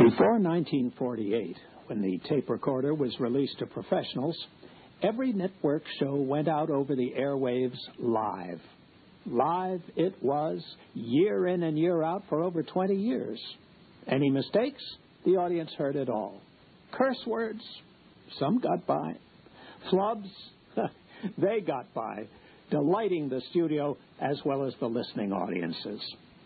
Before 1948, when the tape recorder was released to professionals, every network show went out over the airwaves live. Live it was, year in and year out for over 20 years. Any mistakes? The audience heard it all. Curse words? Some got by. Flubs? They got by, delighting the studio as well as the listening audiences.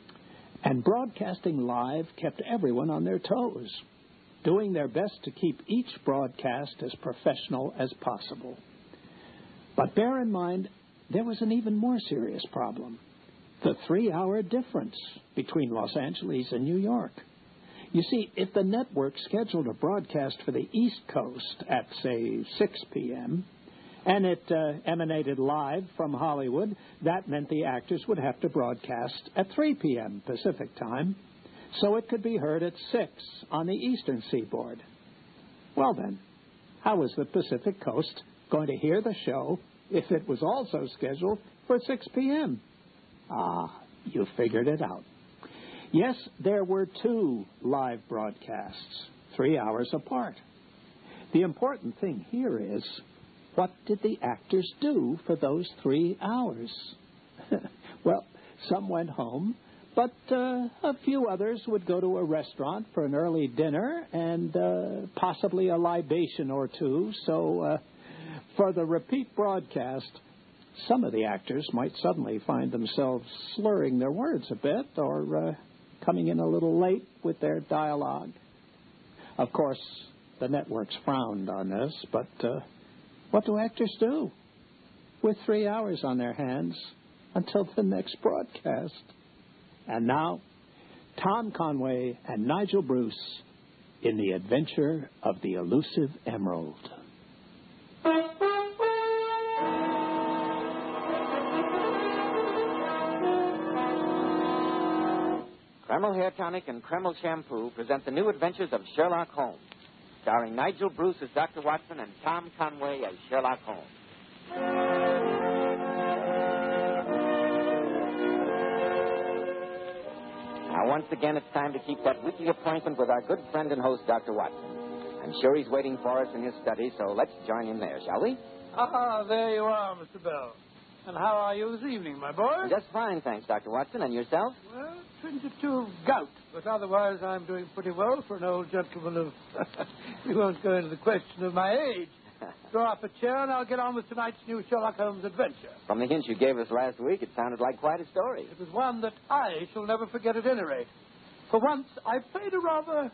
And broadcasting live kept everyone on their toes, doing their best to keep each broadcast as professional as possible. But bear in mind, there was an even more serious problem: the 3-hour difference between Los Angeles and New York. You see, if the network scheduled a broadcast for the East Coast at, say, 6 p.m., and it emanated live from Hollywood, that meant the actors would have to broadcast at 3 p.m. Pacific time, so it could be heard at 6 on the Eastern Seaboard. Well then, how was the Pacific Coast going to hear the show if it was also scheduled for 6 p.m.? Ah, you figured it out. Yes, there were 2 live broadcasts, 3 hours apart. The important thing here is, what did the actors do for those 3 hours? Well, some went home, but a few others would go to a restaurant for an early dinner and possibly a libation or two. So for the repeat broadcast, some of the actors might suddenly find themselves slurring their words a bit or coming in a little late with their dialogue. Of course, the networks frowned on this, but what do actors do with 3 hours on their hands until the next broadcast? And now, Tom Conway and Nigel Bruce in The Adventure of the Elusive Emerald. Kreml Hair Tonic and Kreml Shampoo present the new adventures of Sherlock Holmes, starring Nigel Bruce as Dr. Watson and Tom Conway as Sherlock Holmes. Now, once again, it's time to keep that weekly appointment with our good friend and host, Dr. Watson. I'm sure he's waiting for us in his study, so let's join him there, shall we? Ah, there you are, Mr. Bell. And how are you this evening, my boy? Just fine, thanks, Dr. Watson. And yourself? Well, 22 of gout, but otherwise I'm doing pretty well for an old gentleman of... We won't go into the question of my age. Draw up a chair and I'll get on with tonight's new Sherlock Holmes adventure. From the hint you gave us last week, it sounded like quite a story. It was one that I shall never forget at any rate. For once, I played a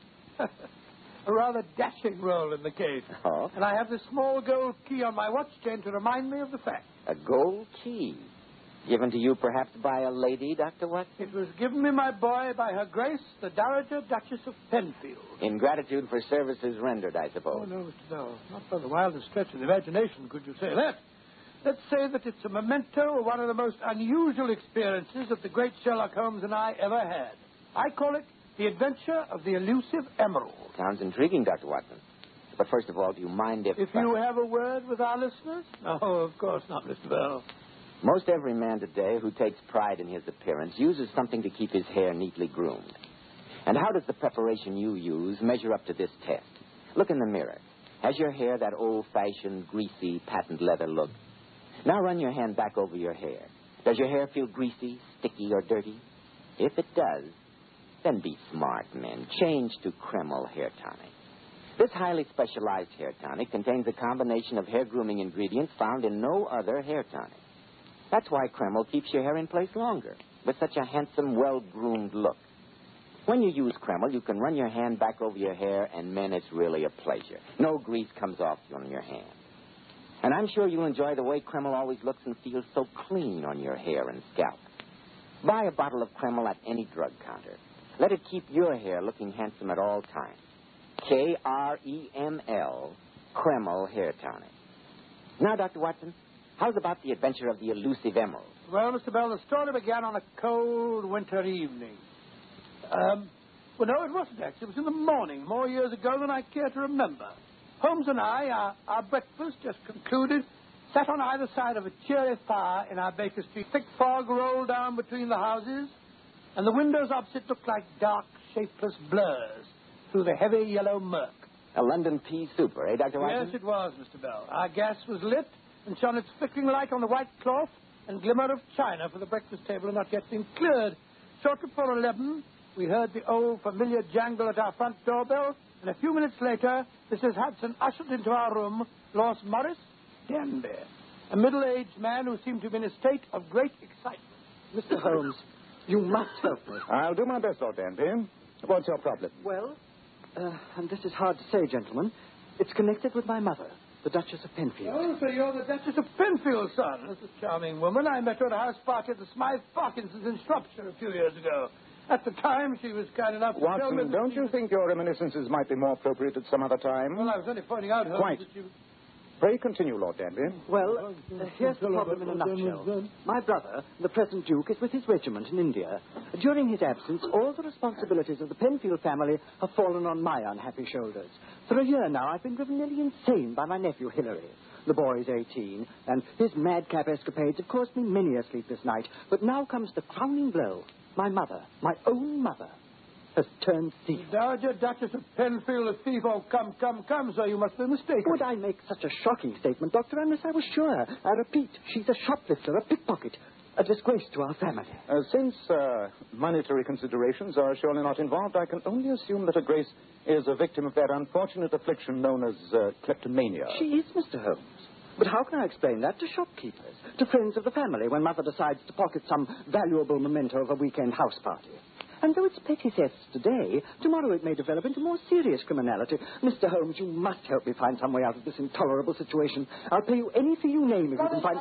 rather dashing role in the case. Oh? And I have this small gold key on my watch chain to remind me of the fact. A gold key? Given to you perhaps by a lady, Dr. Watson? It was given me, my boy, by Her Grace, the Dowager Duchess of Penfield. In gratitude for services rendered, I suppose. Oh, no, Mr. Bell. Not by the wildest stretch of the imagination could you say that. Let's say that it's a memento of one of the most unusual experiences that the great Sherlock Holmes and I ever had. I call it The Adventure of the Elusive Emerald. Sounds intriguing, Dr. Watson. But first of all, do you mind if... If you have a word with our listeners? Oh, of course not, Mr. Bell. Most every man today who takes pride in his appearance uses something to keep his hair neatly groomed. And how does the preparation you use measure up to this test? Look in the mirror. Has your hair that old-fashioned, greasy, patent leather look? Now run your hand back over your hair. Does your hair feel greasy, sticky, or dirty? If it does, then be smart, men. Change to Kreml Hair Tonic. This highly specialized hair tonic contains a combination of hair grooming ingredients found in no other hair tonic. That's why Kreml keeps your hair in place longer, with such a handsome, well-groomed look. When you use Kreml, you can run your hand back over your hair, and, men, it's really a pleasure. No grease comes off on your hand. And I'm sure you'll enjoy the way Kreml always looks and feels so clean on your hair and scalp. Buy a bottle of Kreml at any drug counter. Let it keep your hair looking handsome at all times. Kreml, Kreml Hair Tonic. Now, Dr. Watson, how's about the adventure of the elusive emerald? Well, Mr. Bell, the story began on a cold winter evening. Well, no, it wasn't, actually. It was in the morning, more years ago than I care to remember. Holmes and I, our breakfast just concluded, sat on either side of a cheery fire in our Baker Street. Thick fog rolled down between the houses, and the windows opposite looked like dark, shapeless blurs. through the heavy yellow murk. A London pea super, eh, Dr. Watson? Yes, it was, Mr. Bell. Our gas was lit and shone its flickering light on the white cloth and glimmer of china, for the breakfast table had not yet been cleared. Shortly before 11, we heard the old familiar jangle at our front doorbell, and a few minutes later, Mrs. Hudson ushered into our room Lord Morris Denby, a middle-aged man who seemed to be in a state of great excitement. Mr. Holmes, you must help me. I'll do my best, Lord Danby. What's your problem? Well, and this is hard to say, gentlemen, it's connected with my mother, the Duchess of Penfield. Oh, so you're the Duchess of Penfield, son. That's a charming woman. I met her at a house party at the Smythe Parkinsons in Shropshire a few years ago. At the time, she was kind enough to tell me... Watson, don't you think your reminiscences might be more appropriate at some other time? Well, I was only pointing out, Holmes, Quite. that you... Pray continue, Lord Danby. Well, here's the problem in a nutshell. My brother, the present Duke, is with his regiment in India. During his absence, all the responsibilities of the Penfield family have fallen on my unhappy shoulders. For a year now, I've been driven nearly insane by my nephew, Hilary. The boy is 18, and his madcap escapades have caused me many a sleepless night. But now comes the crowning blow. My mother, my own mother, has turned thief. Dowager Duchess of Penfield, a thief. Oh, come, sir, you must be mistaken. Would I make such a shocking statement, Doctor, unless I was sure? I repeat, she's a shoplifter, a pickpocket, a disgrace to our family. Since monetary considerations are surely not involved, I can only assume that her Grace is a victim of that unfortunate affliction known as kleptomania. She is, Mr. Holmes. But how can I explain that to shopkeepers, to friends of the family, when Mother decides to pocket some valuable memento of a weekend house party? And though it's petty thefts today, tomorrow it may develop into more serious criminality. Mr. Holmes, you must help me find some way out of this intolerable situation. I'll pay you any fee you name if you can find...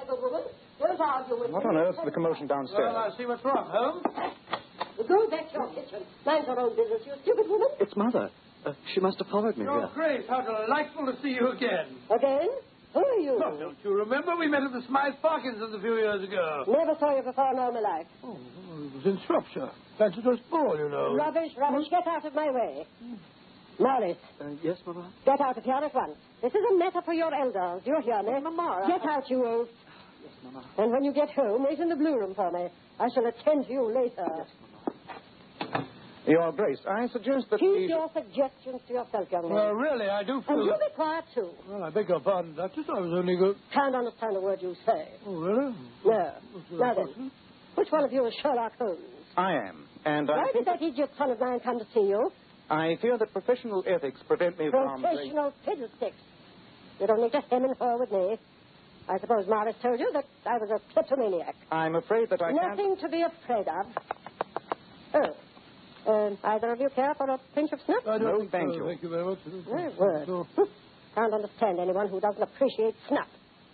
What on earth is the commotion downstairs? Well, I'll see what's wrong, Holmes. Go back to your kitchen. Mind your own business, you stupid woman. It's Mother. She must have followed me Your here. Grace, how delightful to see you again. Again? Who are you? Oh, don't you remember? We met at the Smythe Parkinsons a few years ago. Never saw you before in all my life. Oh, it was in Shropshire. Fanciful's Ball, you know. Rubbish. Get out of my way. Morris. Yes, Mama? Get out of here at once. This is a matter for your elders. Do you hear me? Mama. Get out, you old... Yes, Mama. And when you get home, wait in the blue room for me. I shall attend to you later. Yes, Your Grace, I suggest that Keep your suggestions to yourself, young man. Well, really, I do feel... And you that... be quiet, too. Well, I beg your pardon, Duchess. I was only going... Can't understand a word you say. Oh, really? No. Now then, which one of you is Sherlock Holmes? I am, and I Why think did that idiot son of mine come to see you? I fear that professional ethics prevent me from... Professional fiddlesticks. You don't need to hem and haw with me. I suppose Morris told you that I was a kleptomaniac. I'm afraid that I can't... Nothing to be afraid of. Either of you care for a pinch of snuff? I don't No, think thank so. you. Thank you very much. My word. No. Can't understand anyone who doesn't appreciate snuff.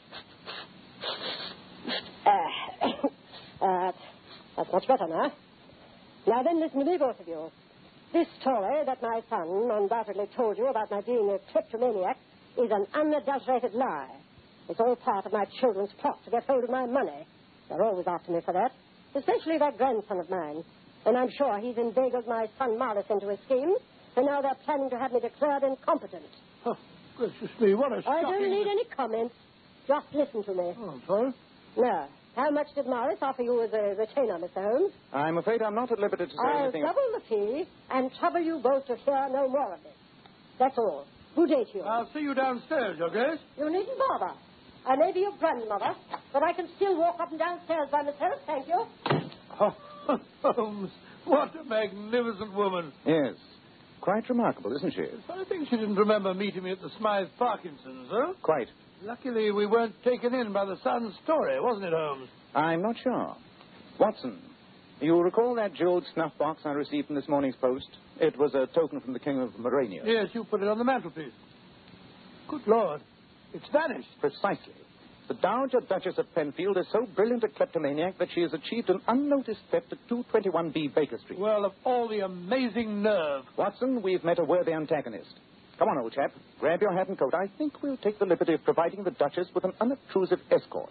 That's much better now. Now then, listen to me, both of you. This story that my son undoubtedly told you about my being a kleptomaniac is an unadulterated lie. It's all part of my children's plot to get hold of my money. They're always after me for that, especially that grandson of mine. And I'm sure he's inveigled my son Morris into his scheme, and now they're planning to have me declared incompetent. Oh, gracious me, what a I shocking... don't need any comments. Just listen to me. Oh, I'm sorry. Now, how much did Morris offer you as a retainer, Mr. Holmes? I'm afraid I'm not at liberty to say I'll anything... double the fee and trouble you both to hear no more of this. That's all. Good day to you. I'll see you downstairs, Your Grace. You needn't bother. I may be your grandmother, but I can still walk up and downstairs by myself, thank you. Oh, Holmes, what a magnificent woman. Yes. Quite remarkable, isn't she? I think she didn't remember meeting me at the Smythe Parkinsons, huh? Quite. Luckily, we weren't taken in by the son's story, wasn't it, Holmes? I'm not sure. Watson, you recall that jeweled snuff box I received in this morning's post? It was a token from the King of Morania. Yes, you put it on the mantelpiece. Good Lord, it's vanished. Precisely. The Dowager Duchess of Penfield is so brilliant a kleptomaniac that she has achieved an unnoticed theft at 221B Baker Street. Well, of all the amazing nerve. Watson, we've met a worthy antagonist. Come on, old chap. Grab your hat and coat. I think we'll take the liberty of providing the Duchess with an unobtrusive escort.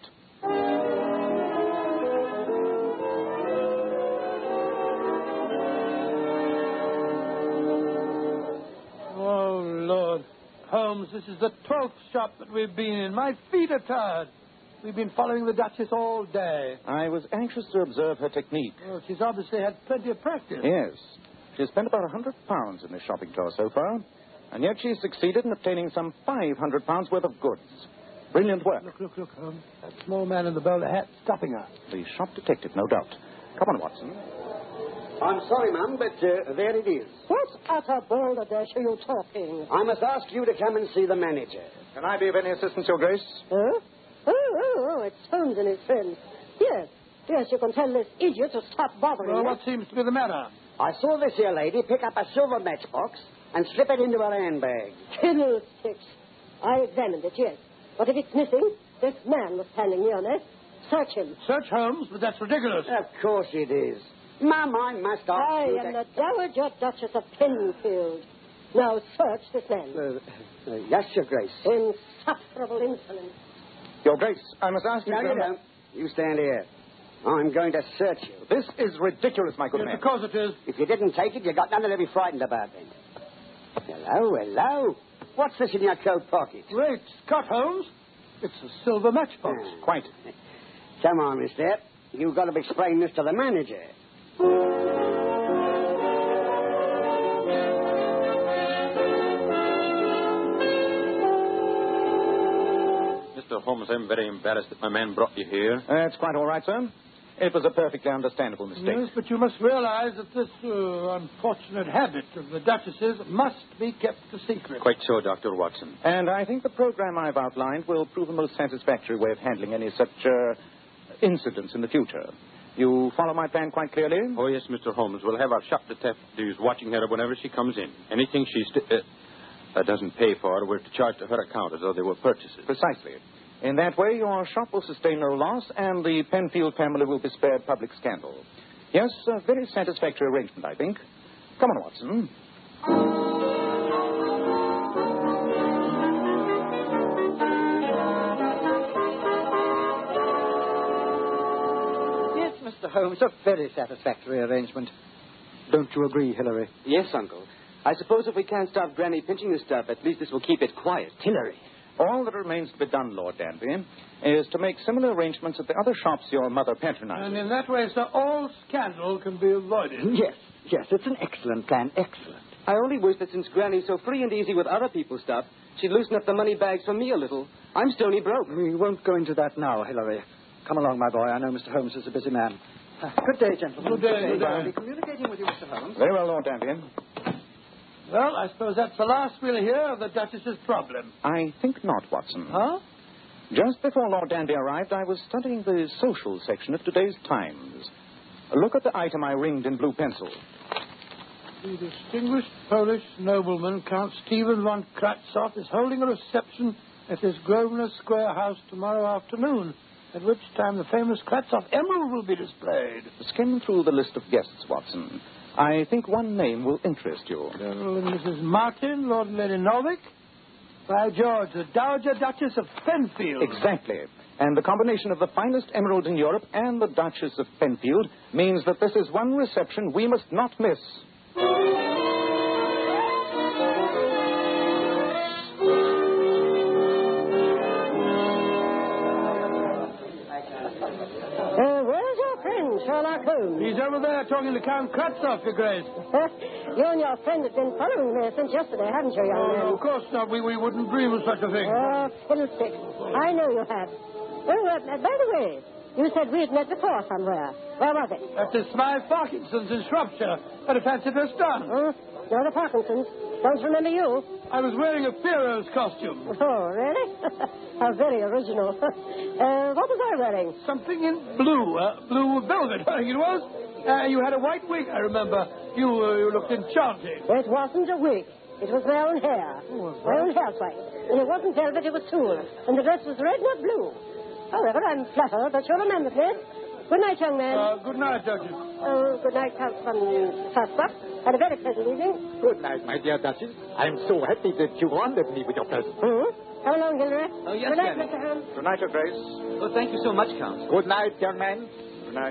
Oh, Lord. Holmes, this is the 12th shop that we've been in. My feet are tired. We've been following the Duchess all day. I was anxious to observe her technique. Well, she's obviously had plenty of practice. Yes. She's spent about £100 in this shopping tour so far, and yet she's succeeded in obtaining some £500 worth of goods. Brilliant work. Look. That small man in the bowler hat stopping her. The shop detective, no doubt. Come on, Watson. I'm sorry, ma'am, but there it is. What utter balderdash are you talking? I must ask you to come and see the manager. Can I be of any assistance, Your Grace? Huh? Oh, it's Holmes and his friends. Yes, you can tell this idiot to stop bothering Well, me. what seems to be the matter? I saw this here lady pick up a silver matchbox and slip it into her handbag. Fiddlesticks. I examined it, yes. But if it's missing, this man was standing near me. Search him. Search Holmes, but that's ridiculous. Of course it is. Ma'am, I must ask I you am the Dowager Duchess of Penfield. Now search this man. Yes, Your Grace. Insufferable insolence. Your Grace, I must ask you... No, you don't. You stand here. I'm going to search you. This is ridiculous, my good Yes, man. of course it is. If you didn't take it, you got nothing to be frightened about then. Hello. What's this in your coat pocket? Great Scott, Holmes. It's a silver matchbox. Quite. Come on, mister. You've got to explain this to the manager. Mr. Holmes, I'm very embarrassed that my man brought you here. That's quite all right, sir. It was a perfectly understandable mistake. Yes, but you must realize that this unfortunate habit of the Duchess's must be kept a secret. Quite so, Dr. Watson. And I think the program I've outlined will prove a most satisfactory way of handling any such incidents in the future. You follow my plan quite clearly? Oh, yes, Mr. Holmes. We'll have our shop detectives watching her whenever she comes in. Anything she doesn't pay for, we're to charge to her account as though they were purchases. Precisely. In that way, your shop will sustain no loss, and the Penfield family will be spared public scandal. Yes, a very satisfactory arrangement, I think. Come on, Watson. Yes, Mr. Holmes, a very satisfactory arrangement. Don't you agree, Hilary? Yes, Uncle. I suppose if we can't stop Granny pinching the stuff, at least this will keep it quiet. Hilary. All that remains to be done, Lord Danby, is to make similar arrangements at the other shops your mother patronizes. And in that way, sir, all scandal can be avoided. Yes, it's an excellent plan, excellent. I only wish that since Granny's so free and easy with other people's stuff, she'd loosen up the money bags for me a little. I'm stony broke. We won't go into that now, Hilary. Come along, my boy. I know Mr. Holmes is a busy man. Good day, gentlemen. Good day. I'll be communicating with you, Mr. Holmes. Very well, Lord Danby. Well, I suppose that's the last we'll hear of the Duchess's problem. I think not, Watson. Huh? Just before Lord Danby arrived, I was studying the social section of today's Times. Look at the item I ringed in blue pencil. The distinguished Polish nobleman, Count Stephen von Kratzoff, is holding a reception at his Grosvenor Square house tomorrow afternoon, at which time the famous Kratzoff emerald will be displayed. Skim through the list of guests, Watson. I think one name will interest you. Colonel and Mrs. Martin, Lord and Lady Norwich. By George, the Dowager Duchess of Penfield. Exactly. And the combination of the finest emerald in Europe and the Duchess of Penfield means that this is one reception we must not miss. Where's your friend, Sherlock Holmes? He's over there talking to Count Kratzoff, Your Grace. You and your friend have been following me since yesterday, haven't you, young man? Oh, of course not. We wouldn't dream of such a thing. Oh, fiddlesticks. I know you have. Oh, by the way, you said we'd met before somewhere. Where was it? At the Smythe Parkinson's in Shropshire. Had a fancy dress done. No, the Parkinsons. Don't remember you. I was wearing a Pierrot's costume. Oh, really? How very original. What was I wearing? Something in blue. Blue velvet, I think it was. You had a white wig, I remember. You looked enchanting. It wasn't a wig. It was my own hair. My own hairstyle. And it wasn't velvet, it was tulle. And the dress was red, not blue. However, I'm flattered that you remembered me. Good night, young man. Good night, Duchess. Oh, good night, Count von Kratzoff. Had a very pleasant evening. Good night, my dear Duchess. I'm so happy that you honored me with your presence. Come along, Hilary. Oh, yes, good night, Granny. Mr. Holmes. Good night, Your Grace. Oh, thank you so much, Count. Good night, young man. Good night.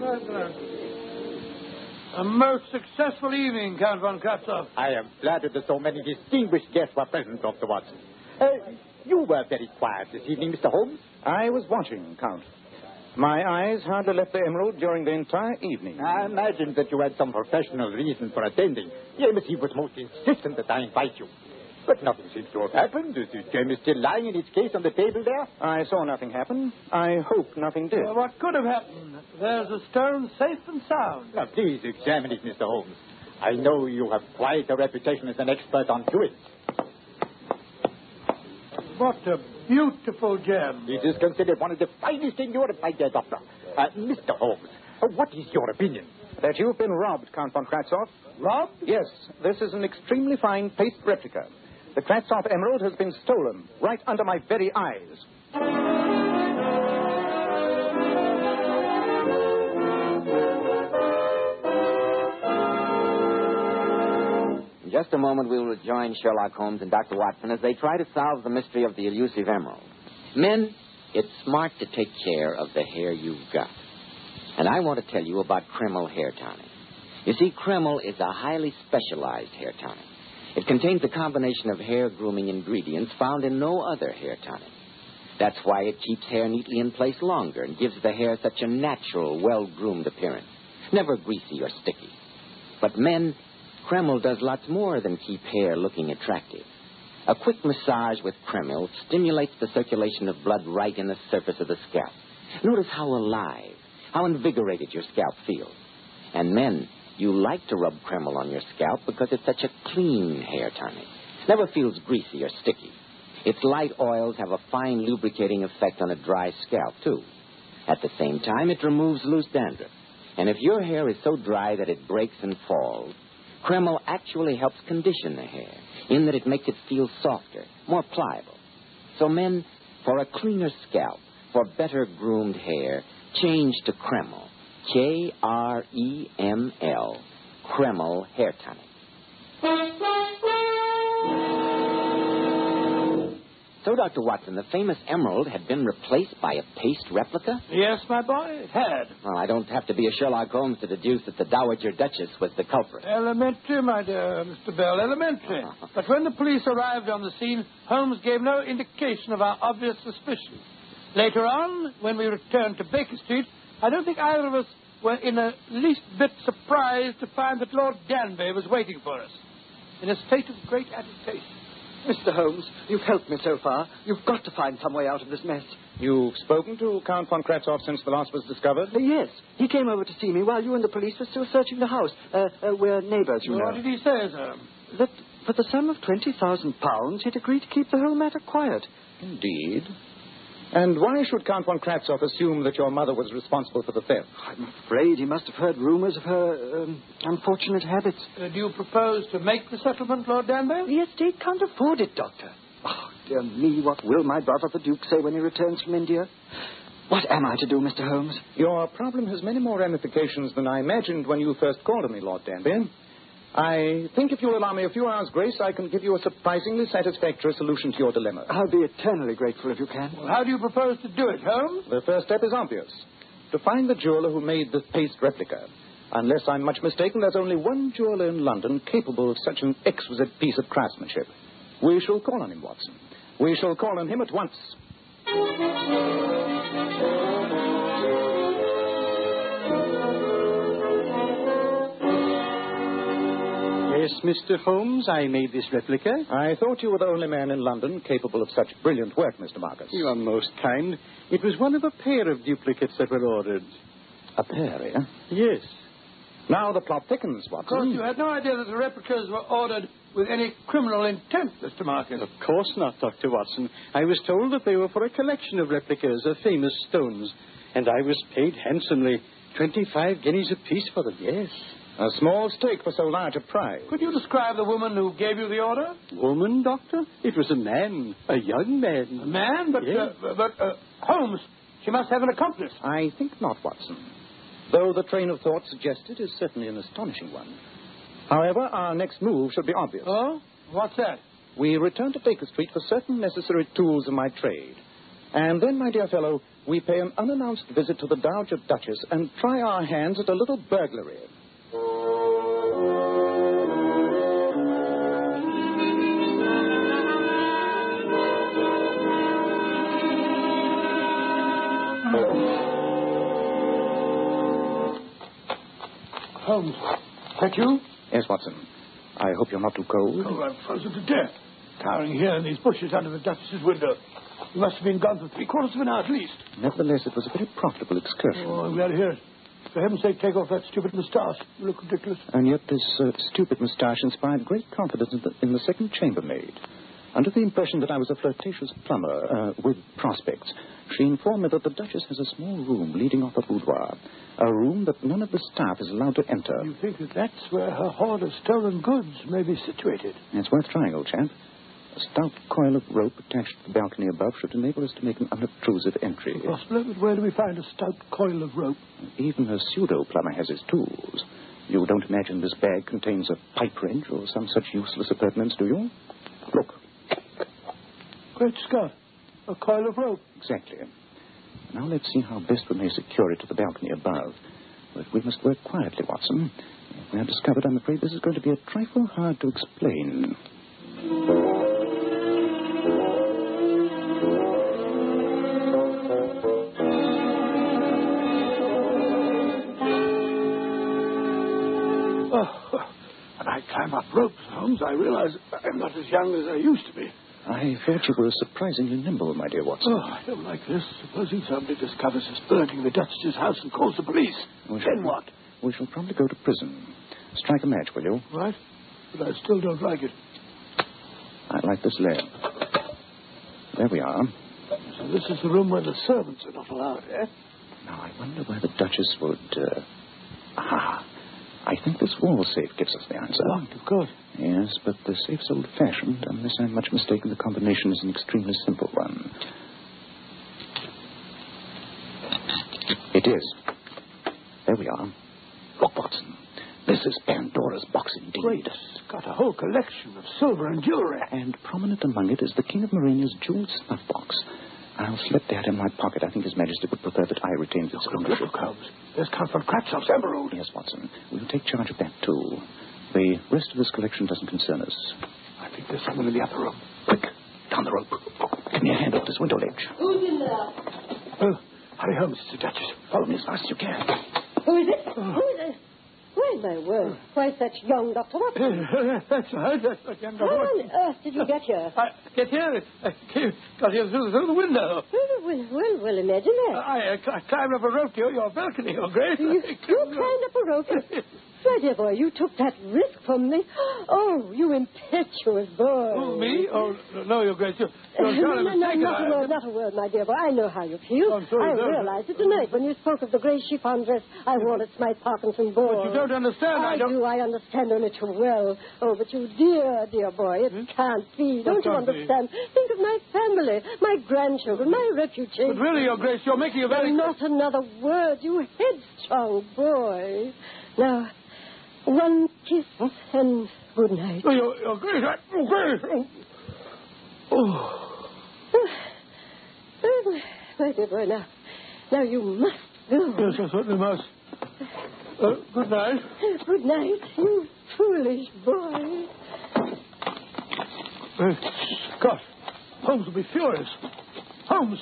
A most successful evening, Count von Kratzoff. I am flattered that so many distinguished guests were present, Dr. Watson. You were very quiet this evening, Mr. Holmes. I was watching, Count. My eyes hardly left the emerald during the entire evening. I imagined that you had some professional reason for attending. James, he was most insistent that I invite you. But nothing seems to have happened. Is James still lying in his case on the table there? I saw nothing happen. I hope nothing did. Well, what could have happened? There's a stone safe and sound. Now, please examine it, Mr. Holmes. I know you have quite a reputation as an expert on jewels. What a beautiful gem. It is considered one of the finest in Europe, my dear doctor. Mr. Holmes, what is your opinion? That you've been robbed, Count von Kratzhoff. Robbed? Yes, this is an extremely fine paste replica. The Kratzhoff emerald has been stolen right under my very eyes. In just a moment, we will rejoin Sherlock Holmes and Dr. Watson as they try to solve the mystery of the elusive emerald. Men, it's smart to take care of the hair you've got. And I want to tell you about Kreml Hair Tonic. You see, Kreml is a highly specialized hair tonic. It contains a combination of hair grooming ingredients found in no other hair tonic. That's why it keeps hair neatly in place longer and gives the hair such a natural, well-groomed appearance. Never greasy or sticky. But men, Kreml does lots more than keep hair looking attractive. A quick massage with Kreml stimulates the circulation of blood right in the surface of the scalp. Notice how alive, how invigorated your scalp feels. And men, you like to rub Kreml on your scalp because it's such a clean hair tonic. Never feels greasy or sticky. Its light oils have a fine lubricating effect on a dry scalp, too. At the same time, it removes loose dandruff. And if your hair is so dry that it breaks and falls, Kreml actually helps condition the hair in that it makes it feel softer, more pliable. So men, for a cleaner scalp, for better groomed hair, change to Kreml. Kreml, Kreml Hair Tonic. So, Dr. Watson, the famous emerald had been replaced by a paste replica? Yes, my boy, it had. Well, I don't have to be a Sherlock Holmes to deduce that the Dowager Duchess was the culprit. Elementary, my dear Mr. Bell, elementary. But when the police arrived on the scene, Holmes gave no indication of our obvious suspicion. Later on, when we returned to Baker Street, I don't think either of us were in the least bit surprised to find that Lord Danby was waiting for us in a state of great agitation. Mr. Holmes, you've helped me so far. You've got to find some way out of this mess. You've spoken to Count von Kratzhoff since the loss was discovered? Yes. He came over to see me while you and the police were still searching the house. We're neighbors, you know. What did he say, sir? That for the sum of £20,000, he'd agreed to keep the whole matter quiet. Indeed. And why should Count von Kratzhoff assume that your mother was responsible for the theft? I'm afraid he must have heard rumors of her unfortunate habits. Do you propose to make the settlement, Lord Danby? The estate can't afford it, Doctor. Oh, dear me, what will my brother, the Duke, say when he returns from India? What am I to do, Mr. Holmes? Your problem has many more ramifications than I imagined when you first called on me, Lord Danby. I think if you'll allow me a few hours' grace, I can give you a surprisingly satisfactory solution to your dilemma. I'll be eternally grateful if you can. Well, how do you propose to do it, Holmes? The first step is obvious. To find the jeweler who made the paste replica. Unless I'm much mistaken, there's only one jeweler in London capable of such an exquisite piece of craftsmanship. We shall call on him, Watson. We shall call on him at once. Yes, Mr. Holmes, I made this replica. I thought you were the only man in London capable of such brilliant work, Mr. Marcus. You are most kind. It was one of a pair of duplicates that were ordered. A pair, eh? Yes. Now the plot thickens, Watson. Of course, you had no idea that the replicas were ordered with any criminal intent, Mr. Marcus. Of course not, Dr. Watson. I was told that they were for a collection of replicas of famous stones, and I was paid handsomely, 25 guineas apiece for them, yes. A small stake for so large a prize. Could you describe the woman who gave you the order? Woman, Doctor? It was a man, a young man. A man? But, yes. Holmes, she must have an accomplice. I think not, Watson. Though the train of thought suggested is certainly an astonishing one. However, our next move should be obvious. Oh? What's that? We return to Baker Street for certain necessary tools of my trade. And then, my dear fellow, we pay an unannounced visit to the Dowager Duchess and try our hands at a little burglary. Holmes, that you? Yes, Watson. I hope you're not too cold. Oh, I'm frozen to death. Cowering here in these bushes under the Duchess's window. You must have been gone for 3/4 of an hour at least. Nevertheless, it was a very profitable excursion. Oh, I'm glad to hear it. For heaven's sake, take off that stupid moustache. You look ridiculous. And yet this stupid moustache inspired great confidence in the second chambermaid. Under the impression that I was a flirtatious plumber with prospects, she informed me that the Duchess has a small room leading off a boudoir, a room that none of the staff is allowed to enter. You think that that's where her hoard of stolen goods may be situated? It's worth trying, old chap. A stout coil of rope attached to the balcony above should enable us to make an unobtrusive entry. Possible, but where do we find a stout coil of rope? Even a pseudo-plumber has his tools. You don't imagine this bag contains a pipe wrench or some such useless appurtenance, do you? Look. Great Scott. A coil of rope. Exactly. Now let's see how best we may secure it to the balcony above. But we must work quietly, Watson. If we are discovered, I'm afraid this is going to be a trifle hard to explain. When I climb up ropes, Holmes, I realize I'm not as young as I used to be. I thought you were surprisingly nimble, my dear Watson. Oh, I don't like this. Supposing somebody discovers us burning the Duchess's house and calls the police. Then what? We shall probably go to prison. Strike a match, will you? Right. But I still don't like it. I like this lamp. There we are. So this is the room where the servants are not allowed, eh? Now, I wonder where the Duchess would... Aha! I think this wall safe gives us the answer. Locked, of course. Yes, but the safe's old-fashioned. Unless I'm much mistaken, the combination is an extremely simple one. It is. There we are. Look, Watson. This is Pandora's box indeed. Great. It's got a whole collection of silver and jewelry. And prominent among it is the King of Morania's jeweled snuff box. I'll slip that in my pocket. I think His Majesty would prefer that I retain its ownership. Look, Holmes. There's Count Kratzoff's emerald. Yes, Watson. We'll take charge of that, too. The rest of this collection doesn't concern us. I think there's someone in the upper room. Quick, down the rope. Give me a hand off this window ledge. Who's in there? Oh, hurry, Holmes. It's the Duchess. Follow me as fast as you can. Who is it? Who is it? Why, my word. Why, it's that young Dr. Watson. That's right. That's that young Dr. How Watson. on earth did you get here? Get here? Got here through the window. Well, imagine that. I climbed up a rope to your balcony, Your Grace. You climbed up a rope? My dear boy, you took that risk from me. Oh, you impetuous boy. Oh, me? Oh, no, Your Grace. You're surely mistaken. Not a word, my dear boy. I know how you feel. I realized it tonight when you spoke of the grey chiffon dress I wore at Smythe Parkinson ball. But you don't understand. I do. I understand only too well. Oh, but you dear boy, it can't be. Don't you understand? Think of my family, my grandchildren, my refugees. But really, Your Grace, you're making a very... Not another word, you headstrong boy. Now, one kiss and good night. Oh, Your Grace, My dear boy, now you must go. Yes, I certainly must. Good night. Good night, you foolish boy. Scott, Holmes will be furious. Holmes!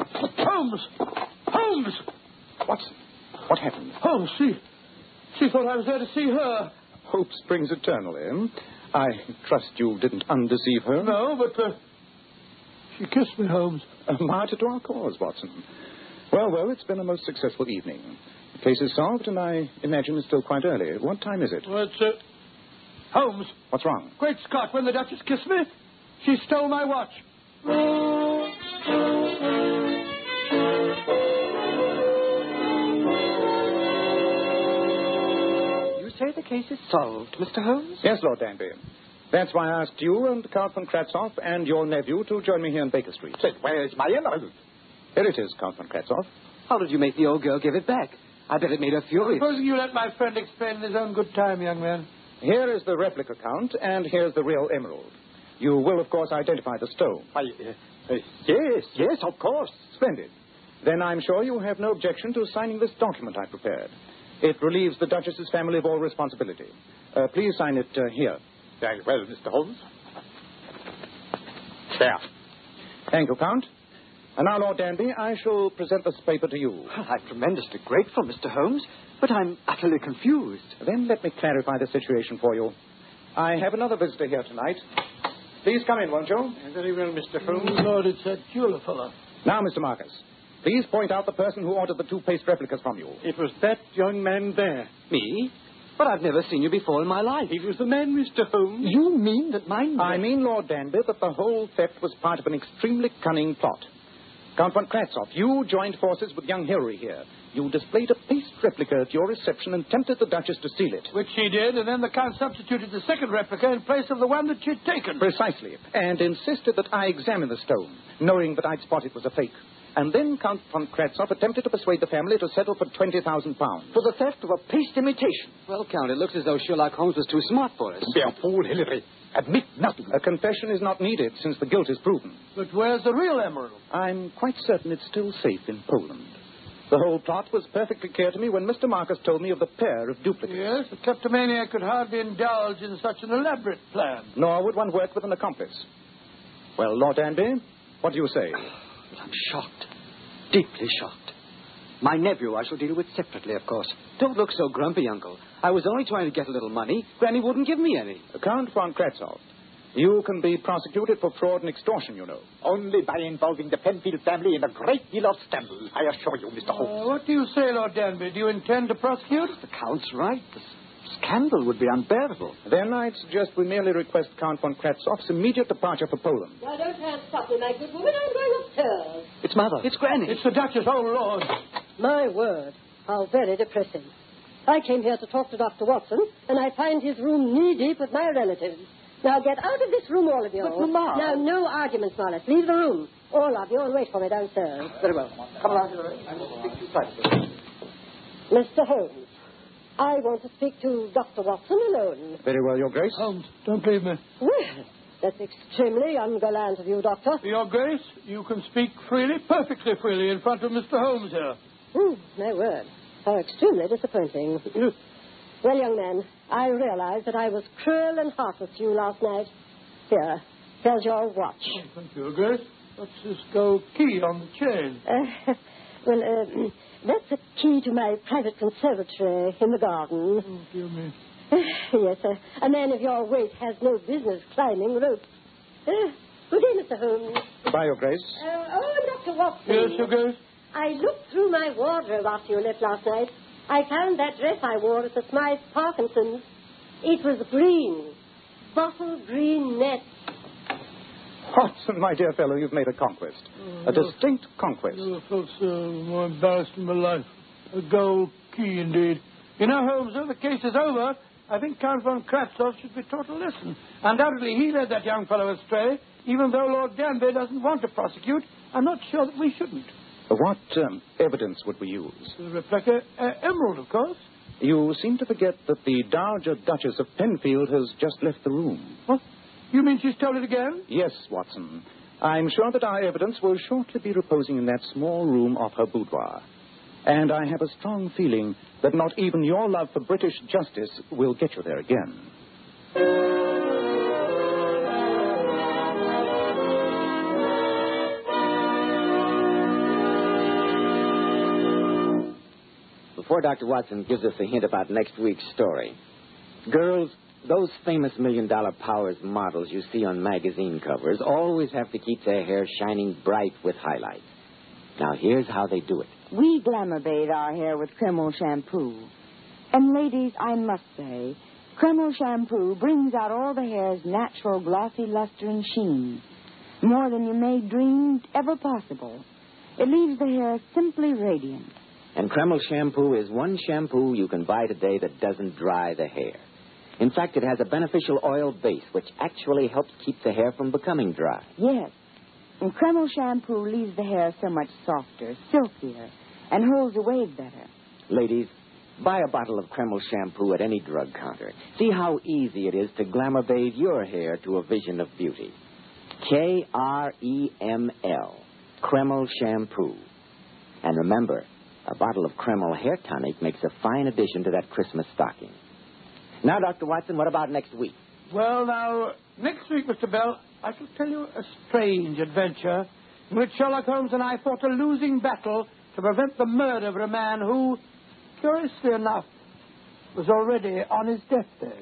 What happened? Holmes, she thought I was there to see her. Hope springs eternal, I trust you didn't undeceive her. No, but she kissed me, Holmes. A martyr to our cause, Watson. Well, it's been a most successful evening. The case is solved, and I imagine it's still quite early. What time is it? Well, it's, Holmes. What's wrong? Great Scott, when the Duchess kissed me, she stole my watch. You say the case is solved, Mr. Holmes? Yes, Lord Danby. That's why I asked you and Count von Kratzoff and your nephew to join me here in Baker Street. Say, where's my emerald? Here it is, Count von Kratzoff. How did you make the old girl give it back? I bet it made her furious. Supposing you let my friend explain in his own good time, young man. Here is the replica, Count, and here's the real emerald. You will, of course, identify the stone. Yes, of course. Splendid. Then I'm sure you have no objection to signing this document I prepared. It relieves the Duchess's family of all responsibility. Please sign it here. Very well, Mr. Holmes. There. Thank you, Count. And now, Lord Danby, I shall present this paper to you. Well, I'm tremendously grateful, Mr. Holmes, but I'm utterly confused. Then let me clarify the situation for you. I have another visitor here tonight. Please come in, won't you? Very well, Mr. Holmes. Lord, it's that jeweler fellow. Now, Mr. Marcus, please point out the person who ordered the 2 paste replicas from you. It was that young man there. Me? But I've never seen you before in my life. He was the man, Mr. Holmes. You mean that mine... I mean, Lord Danby, that the whole theft was part of an extremely cunning plot. Count von Kratzoff, you joined forces with young Hilary here. You displayed a paste replica at your reception and tempted the Duchess to steal it. Which she did, and then the Count substituted the second replica in place of the one that she'd taken. Precisely. And insisted that I examine the stone, knowing that I'd spot it was a fake. And then Count von Kratzoff attempted to persuade the family to settle for £20,000. For the theft of a paste imitation. Well, Count, it looks as though Sherlock Holmes was too smart for us. Be a fool, Hilary. Admit nothing. A confession is not needed since the guilt is proven. But where's the real emerald? I'm quite certain it's still safe in Poland. The whole plot was perfectly clear to me when Mr. Marcus told me of the pair of duplicates. Yes, a kleptomaniac could hardly indulge in such an elaborate plan. Nor would one work with an accomplice. Well, Lord Danby, what do you say? I'm shocked. Deeply shocked. My nephew I shall deal with separately, of course. Don't look so grumpy, Uncle. I was only trying to get a little money. Granny wouldn't give me any. Count von Kratzoff, you can be prosecuted for fraud and extortion, you know. Only by involving the Penfield family in a great deal of scandal, I assure you, Mr. Holmes. What do you say, Lord Danby? Do you intend to prosecute? The Count's right. The scandal would be unbearable. Then I'd suggest we merely request Count von Kratzoff's immediate departure for Poland. Now, don't try and stop me, my good woman. I'm going upstairs. It's Mother. It's Granny. It's the Duchess. Oh, Lord. My word. How very depressing. I came here to talk to Dr. Watson, and I find his room knee-deep with my relatives. Now, get out of this room, all of you. But, Mama... Now, no arguments, Marlis. Leave the room. All of you, and wait for me downstairs. Very well. Come along, Hilary. I will speak to you privately. Mr. Holmes, I want to speak to Dr. Watson alone. Very well, Your Grace. Holmes, don't leave me. Well, that's extremely ungallant of you, Doctor. Your Grace, you can speak freely, perfectly freely, in front of Mr. Holmes here. My word. How extremely disappointing. Well, young man, I realize that I was cruel and heartless to you last night. Here, here's your watch. Oh, thank you, Your Grace. What's this gold key on the chain? That's the key to my private conservatory in the garden. Oh, dear me. Yes, a man of your weight has no business climbing ropes. Good day, Mr. Holmes. Goodbye, Your Grace. Dr. Watson. Yes, Your Grace? I looked through my wardrobe after you left last night. I found that dress I wore at the Smythe Parkinson's. It was green. Bottle green net. Watson, my dear fellow, you've made a conquest. A distinct conquest. I never felt so more embarrassed in my life. A gold key, indeed. You know, Holmes, though the case is over, I think Count von Kratzoff should be taught a lesson. Undoubtedly, he led that young fellow astray. Even though Lord Danby doesn't want to prosecute, I'm not sure that we shouldn't. What evidence would we use? The replica emerald, of course. You seem to forget that the Dowager Duchess of Penfield has just left the room. What? You mean she stole it again? Yes, Watson. I'm sure that our evidence will shortly be reposing in that small room of her boudoir. And I have a strong feeling that not even your love for British justice will get you there again. Before Dr. Watson gives us a hint about next week's story, girls, those famous $1 Million Powers models you see on magazine covers always have to keep their hair shining bright with highlights. Now, here's how they do it. We glamour bathe our hair with Kreml shampoo. And ladies, I must say, Kreml shampoo brings out all the hair's natural glossy luster and sheen. More than you may dream ever possible. It leaves the hair simply radiant. And Kreml shampoo is one shampoo you can buy today that doesn't dry the hair. In fact, it has a beneficial oil base which actually helps keep the hair from becoming dry. Yes. And Kreml shampoo leaves the hair so much softer, silkier, and holds a wave better. Ladies, buy a bottle of Kreml shampoo at any drug counter. See how easy it is to glamour bathe your hair to a vision of beauty. Kreml. Kreml shampoo. And remember, a bottle of Kreml hair tonic makes a fine addition to that Christmas stocking. Now, Dr. Watson, what about next week? Well, now, next week, Mr. Bell, I shall tell you a strange adventure in which Sherlock Holmes and I fought a losing battle to prevent the murder of a man who, curiously enough, was already on his deathbed.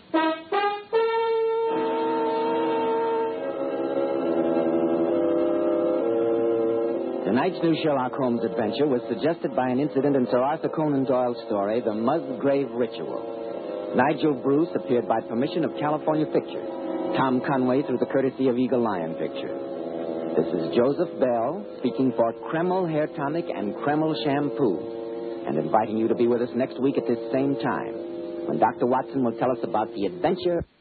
Tonight's new Sherlock Holmes adventure was suggested by an incident in Sir Arthur Conan Doyle's story, The Musgrave Ritual. Nigel Bruce appeared by permission of California Pictures. Tom Conway through the courtesy of Eagle Lion Pictures. This is Joseph Bell speaking for Kreml Hair Tonic and Kreml Shampoo, and inviting you to be with us next week at this same time, when Dr. Watson will tell us about the adventure